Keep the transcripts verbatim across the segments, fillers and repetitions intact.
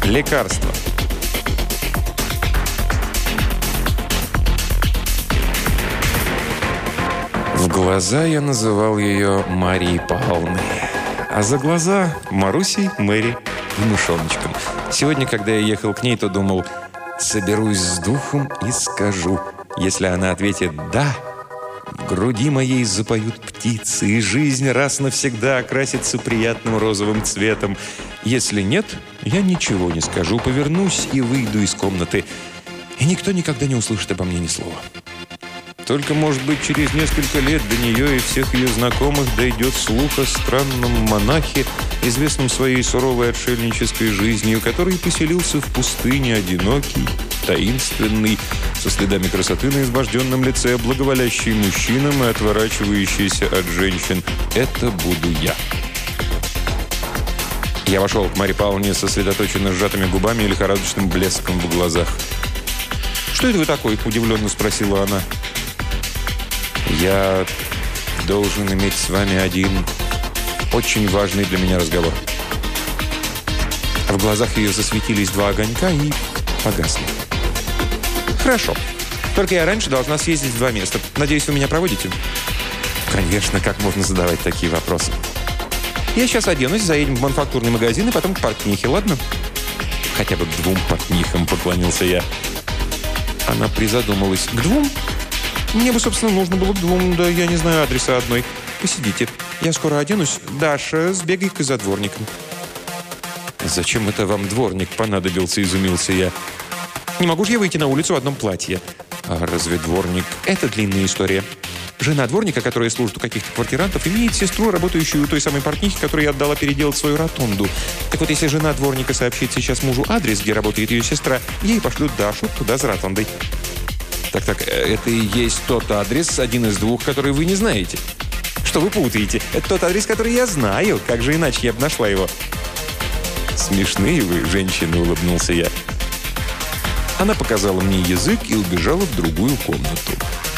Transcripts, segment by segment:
Лекарство. В глаза я называл ее Марией Павловной, а за глаза – Марусей, Мэри и мышоночком. Сегодня, когда я ехал к ней, то думал, соберусь с духом и скажу. Если она ответит «да», в груди моей запоют птицы, и жизнь раз навсегда окрасится приятным розовым цветом. Если нет, я ничего не скажу, повернусь и выйду из комнаты, и никто никогда не услышит обо мне ни слова. Только, может быть, через несколько лет до нее и всех ее знакомых дойдет слух о странном монахе, известном своей суровой отшельнической жизнью, который поселился в пустыне, одинокий, таинственный, со следами красоты на изможденном лице, благоволящий мужчинам и отворачивающийся от женщин. Это буду я. Я вошел к Марье Павловне сосредоточенно сжатыми губами и лихорадочным блеском в глазах. «Что это вы такой?» – удивленно спросила она. «Я должен иметь с вами один очень важный для меня разговор». В глазах ее засветились два огонька и погасли. «Хорошо. Только я раньше должна съездить в два места. Надеюсь, вы меня проводите?» «Конечно, как можно задавать такие вопросы?» «Я сейчас оденусь, заедем в мануфактурный магазин и потом к портнихе, ладно?» «Хотя бы к двум портнихам», — поклонился я. Она призадумалась. «К двум? Мне бы, собственно, нужно было к двум, да я не знаю адреса одной. Посидите. Я скоро оденусь. Даша, сбегай-ка за дворником». «Зачем это вам дворник понадобился?» – изумился я. «Не могу же я выйти на улицу в одном платье». «А разве дворник – это длинная история?» Жена дворника, которая служит у каких-то квартирантов, имеет сестру, работающую у той самой портнихи, которой я отдала переделать свою ротонду. Так вот, если жена дворника сообщит сейчас мужу адрес, где работает ее сестра, ей пошлют Дашу туда за ротондой». «Так-так, это и есть тот адрес, один из двух, который вы не знаете». «Что вы путаете? Это тот адрес, который я знаю. Как же иначе я бы нашла его?» «Смешные вы, женщины», — улыбнулся я. Она показала мне язык и убежала в другую комнату.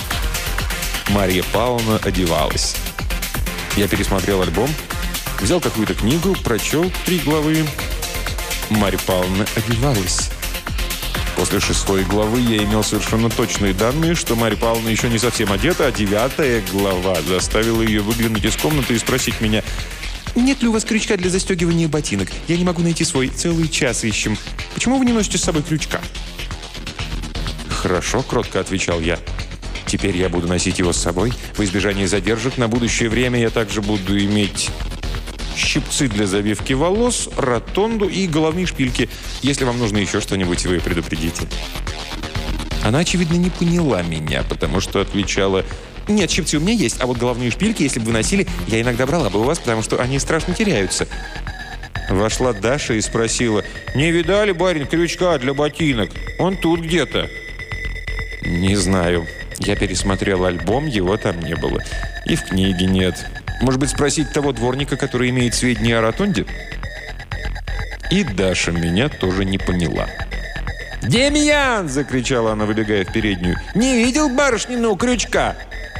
Марья Павловна одевалась. Я пересмотрел альбом, взял какую-то книгу, прочел три главы. Марья Павловна одевалась. После шестой главы я имел совершенно точные данные, что Марья Павловна еще не совсем одета, а девятая глава заставила ее выглянуть из комнаты и спросить меня: «Нет ли у вас крючка для застегивания ботинок? Я не могу найти свой. Целый час ищем. Почему вы не носите с собой крючка?» «Хорошо», — кротко отвечал я. «Теперь я буду носить его с собой. В избежание задержек на будущее время я также буду иметь щипцы для завивки волос, ротонду и головные шпильки. Если вам нужно еще что-нибудь, вы предупредите». Она, очевидно, не поняла меня, потому что отвечала: «Нет, щипцы у меня есть, а вот головные шпильки, если бы вы носили, я иногда брала бы у вас, потому что они страшно теряются». Вошла Даша и спросила: «Не видали, барин, крючка для ботинок? Он тут где-то». «Не знаю». Я пересмотрел альбом, его там не было. И в книге нет. Может быть, спросить того дворника, который имеет сведения о ротонде? И Даша меня тоже не поняла. «Демьян!» – закричала она, выбегая в переднюю. «Не видел барышниного крючка?»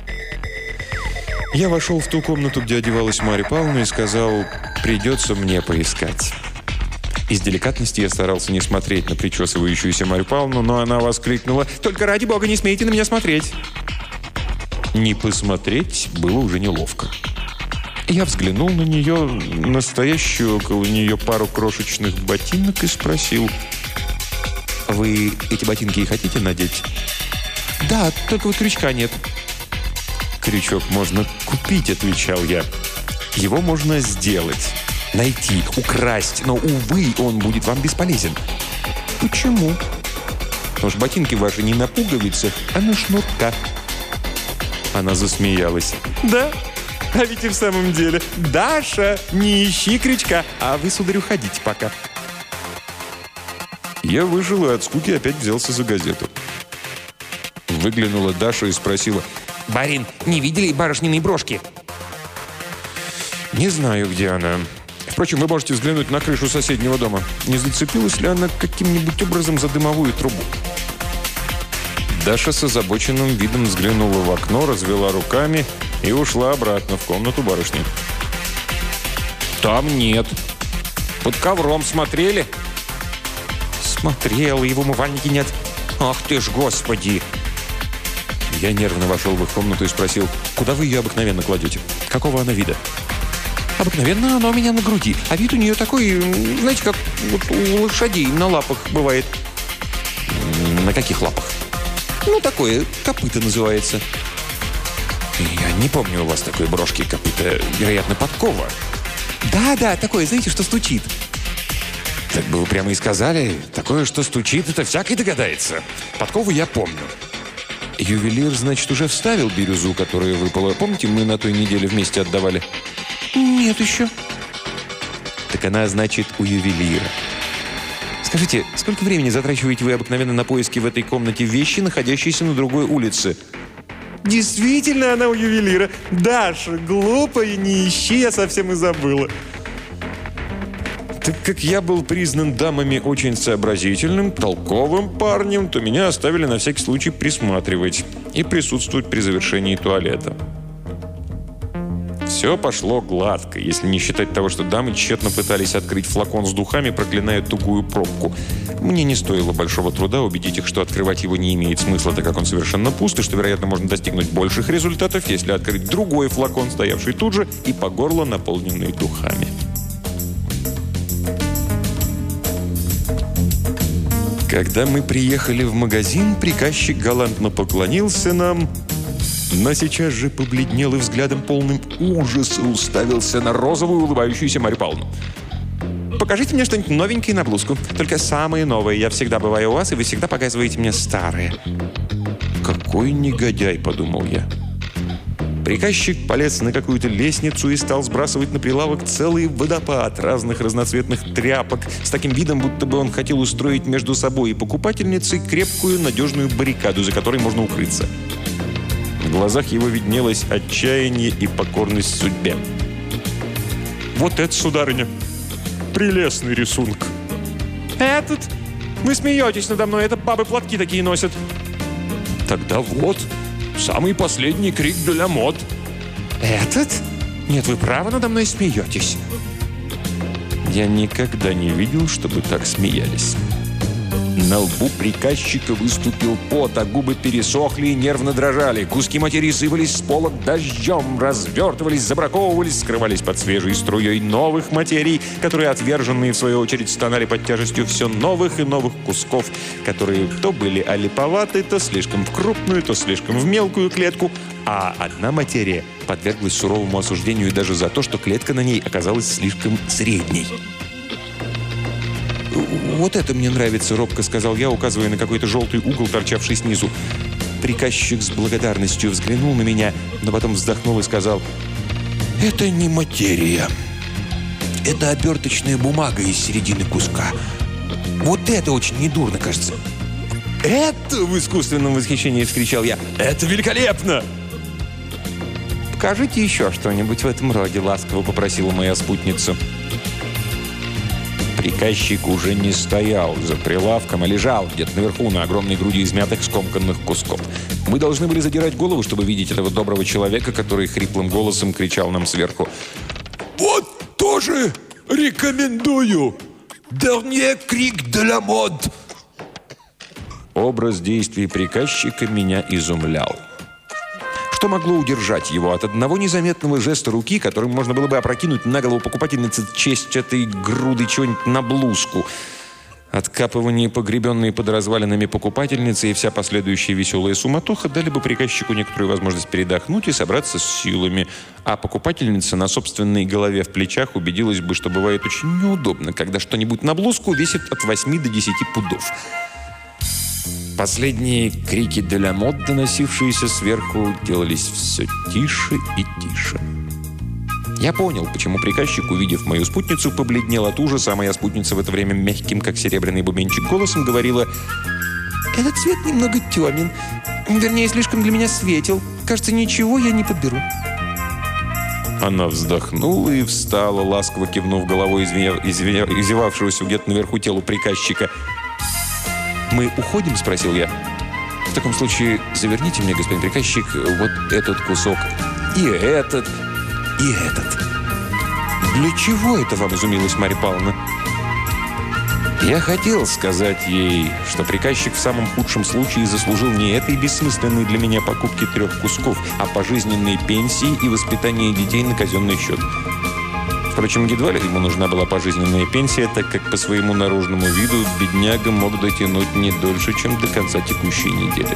Я вошел в ту комнату, где одевалась Марья Павловна, и сказал: «Придется мне поискать». Из деликатности я старался не смотреть на причесывающуюся Марью Павловну, но она воскликнула: «Только ради бога не смейте на меня смотреть!» Не посмотреть было уже неловко. Я взглянул на нее, настоящую около нее пару крошечных ботинок, и спросил: «Вы эти ботинки и хотите надеть?» «Да, только вот крючка нет». «Крючок можно купить», — отвечал я. «Его можно сделать, найти, украсть, но, увы, он будет вам бесполезен». «Почему?» «Потому что ботинки ваши не на пуговицах, а на шнурках». Она засмеялась. «Да? А ведь и в самом деле. Даша, не ищи крючка, а вы, сударь, уходите пока». Я вышел и от скуки опять взялся за газету. Выглянула Даша и спросила: «Барин, не видели барышниной брошки?» «Не знаю, где она. Впрочем, вы можете взглянуть на крышу соседнего дома. Не зацепилась ли она каким-нибудь образом за дымовую трубу?» Даша с озабоченным видом взглянула в окно, развела руками и ушла обратно в комнату барышни. «Там нет. Под ковром смотрели?» Смотрел, его умывальники нет. Ах ты ж, господи!» Я нервно вошел в их комнату и спросил: «Куда вы ее обыкновенно кладете? Какого она вида?» «Обыкновенно она у меня на груди, а вид у нее такой, знаете, как вот у лошадей на лапах бывает». «На каких лапах?» «Ну, такое, копыто называется». «Я не помню у вас такой брошки копыта, вероятно, подкова». «Да-да, такое, знаете, что стучит». «Так бы вы прямо и сказали, такое, что стучит, это всякий догадается. Подкову я помню». «Ювелир, значит, уже вставил бирюзу, которая выпала. Помните, мы на той неделе вместе отдавали?» «Нет еще». «Так она, значит, у ювелира. Скажите, сколько времени затрачиваете вы обыкновенно на поиски в этой комнате вещи, находящиеся на другой улице?» «Действительно, она у ювелира. Даша, глупая, не ищи, я совсем и забыла». Так как я был признан дамами очень сообразительным, толковым парнем, то меня оставили на всякий случай присматривать и присутствовать при завершении туалета. Все пошло гладко, если не считать того, что дамы тщетно пытались открыть флакон с духами, проклиная тугую пробку. Мне не стоило большого труда убедить их, что открывать его не имеет смысла, так как он совершенно пуст, и что, вероятно, можно достигнуть больших результатов, если открыть другой флакон, стоявший тут же, и по горло наполненный духами. Когда мы приехали в магазин, приказчик галантно поклонился нам, но сейчас же побледнел и взглядом полным ужаса уставился на розовую улыбающуюся Марью Павловну. «Покажите мне что-нибудь новенькое на блузку. Только самые новые. Я всегда бываю у вас, и вы всегда показываете мне старые». «Какой негодяй», — подумал я. Приказчик полез на какую-то лестницу и стал сбрасывать на прилавок целый водопад разных разноцветных тряпок с таким видом, будто бы он хотел устроить между собой и покупательницей крепкую, надежную баррикаду, за которой можно укрыться. В глазах его виднелось отчаяние и покорность судьбе. «Вот это, сударыня, прелестный рисунок!» «Этот? Вы смеетесь надо мной, это бабы платки такие носят!» «Тогда вот, самый последний крик де ля мод!» «Этот? Нет, вы право надо мной смеетесь!» Я никогда не видел, чтобы так смеялись. На лбу приказчика выступил пот, а губы пересохли и нервно дрожали. Куски материи сыпались с пола дождем, развертывались, забраковывались, скрывались под свежей струей новых материй, которые, отверженные в свою очередь, стонали под тяжестью все новых и новых кусков, которые то были олиповаты, то слишком в крупную, то слишком в мелкую клетку, а одна материя подверглась суровому осуждению даже за то, что клетка на ней оказалась слишком средней. «Вот это мне нравится», — робко сказал я, указывая на какой-то желтый угол, торчавший снизу. Приказчик с благодарностью взглянул на меня, но потом вздохнул и сказал: «Это не материя. Это оберточная бумага из середины куска. Вот это очень недурно, кажется». «Это!» — в искусственном восхищении вскричал я. «Это великолепно!» «Покажите еще что-нибудь в этом роде», — ласково попросила моя спутница. Приказчик уже не стоял за прилавком, а лежал где-то наверху на огромной груди измятых скомканных кусков. Мы должны были задирать голову, чтобы видеть этого доброго человека, который хриплым голосом кричал нам сверху: «Вот тоже рекомендую! Dernier крик de la mode!» Образ действий приказчика меня изумлял. Что могло удержать его от одного незаметного жеста руки, которым можно было бы опрокинуть на голову покупательницы честь этой груды чего-нибудь на блузку? Откапывание, погребенные под развалинами покупательницы и вся последующая веселая суматоха дали бы приказчику некоторую возможность передохнуть и собраться с силами, а покупательница на собственной голове в плечах убедилась бы, что бывает очень неудобно, когда что-нибудь на блузку весит от восьми до десяти пудов. Последние крики де ля мод, доносившиеся сверху, делались все тише и тише. Я понял, почему приказчик, увидев мою спутницу, побледнел от ужаса, а моя спутница в это время мягким, как серебряный бубенчик, голосом говорила: «Этот цвет немного темен. Вернее, слишком для меня светел. Кажется, ничего я не подберу». Она вздохнула и встала, ласково кивнув головой извивавшегося где-то наверху телу приказчика. «Мы уходим?» – спросил я. «В таком случае заверните мне, господин приказчик, вот этот кусок, и этот, и этот». «Для чего это вам?» – изумилась Марья Павловна. Я хотел сказать ей, что приказчик в самом худшем случае заслужил не этой бессмысленной для меня покупки трех кусков, а пожизненной пенсии и воспитания детей на казенный счет. Впрочем, едва ли ему нужна была пожизненная пенсия, так как по своему наружному виду бедняга мог дотянуть не дольше, чем до конца текущей недели.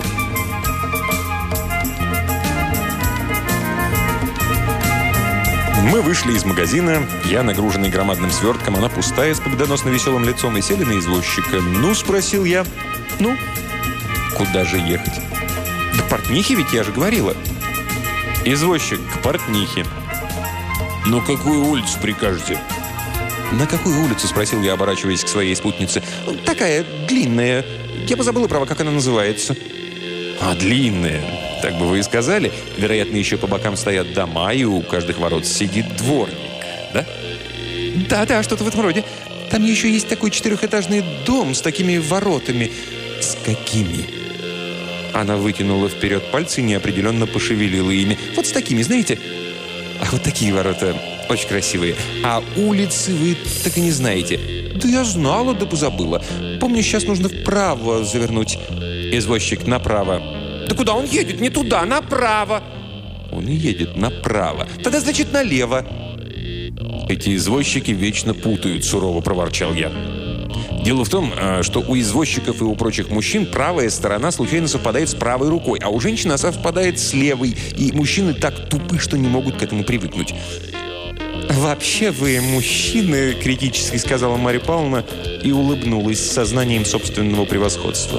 Мы вышли из магазина, я нагруженный громадным свертком, она пустая, с победоносно веселым лицом, и сели на извозчика. «Ну?» – спросил я. «Ну?» «Куда же ехать?» «Да к портнихе, ведь я же говорила». «Извозчик, к портнихе». «Ну, какую улицу прикажете?» «На какую улицу?» – спросил я, оборачиваясь к своей спутнице. «Такая длинная. Я позабыла, право, как она называется». «А, длинная. Так бы вы и сказали. Вероятно, еще по бокам стоят дома, и у каждых ворот сидит дворник, да?» «Да-да, что-то в этом роде. Там еще есть такой четырехэтажный дом с такими воротами». «С какими?» Она вытянула вперед пальцы и неопределенно пошевелила ими. «Вот с такими, знаете? А вот такие ворота очень красивые. А улицы вы так и не знаете». «Да я знала, да позабыла. Помню, сейчас нужно вправо завернуть». «Извозчик, направо». «Да куда он едет? Не туда, направо!» «Он и едет направо. Тогда, значит, налево». «Эти извозчики вечно путают», – сурово проворчал я. Дело в том, что у извозчиков и у прочих мужчин правая сторона случайно совпадает с правой рукой, а у женщин она совпадает с левой, и мужчины так тупы, что не могут к этому привыкнуть. «Вообще вы мужчины», – критически сказала Марья Павловна и улыбнулась с сознанием собственного превосходства.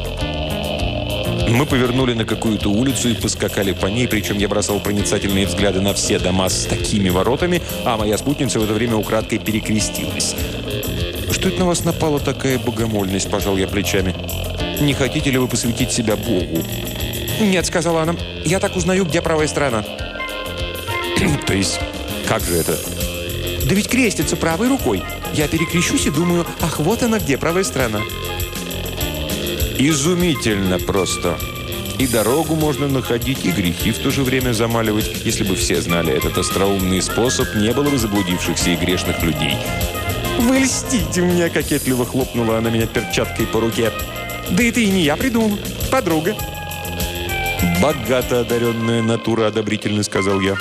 Мы повернули на какую-то улицу и поскакали по ней, причем я бросал проницательные взгляды на все дома с такими воротами, а моя спутница в это время украдкой перекрестилась. «Что это на вас напала такая богомольность?» – пожал я плечами. «Не хотите ли вы посвятить себя Богу?» «Нет», – сказала она. «Я так узнаю, где правая сторона». «То есть, как же это?» «Да ведь крестится правой рукой. Я перекрещусь и думаю, ах, вот она где, правая сторона». Изумительно просто. И дорогу можно находить, и грехи в то же время замаливать. Если бы все знали этот остроумный способ, не было бы заблудившихся и грешных людей. «Вы льстите мне!» – кокетливо хлопнула она меня перчаткой по руке. «Да это и не я придумал. Подруга». «Богато одаренная натура», – одобрительно сказал я.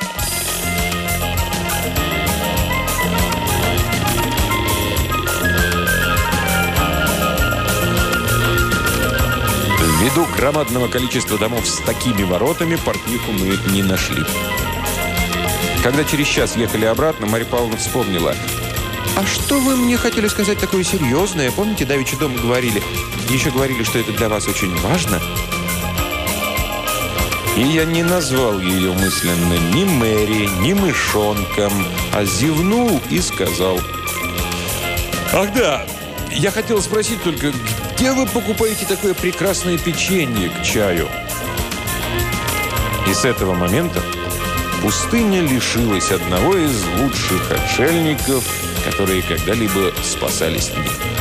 Ввиду громадного количества домов с такими воротами, портниху мы не нашли. Когда через час ехали обратно, Марья Павловна вспомнила. «А что вы мне хотели сказать такое серьезное? Помните, давеча дома говорили? Еще говорили, что это для вас очень важно?» И я не назвал ее мысленно ни Мэри, ни мышонком, а зевнул и сказал. «Ах да, я хотел спросить только, где вы покупаете такое прекрасное печенье к чаю?» И с этого момента пустыня лишилась одного из лучших отшельников, которые когда-либо спасались в ней.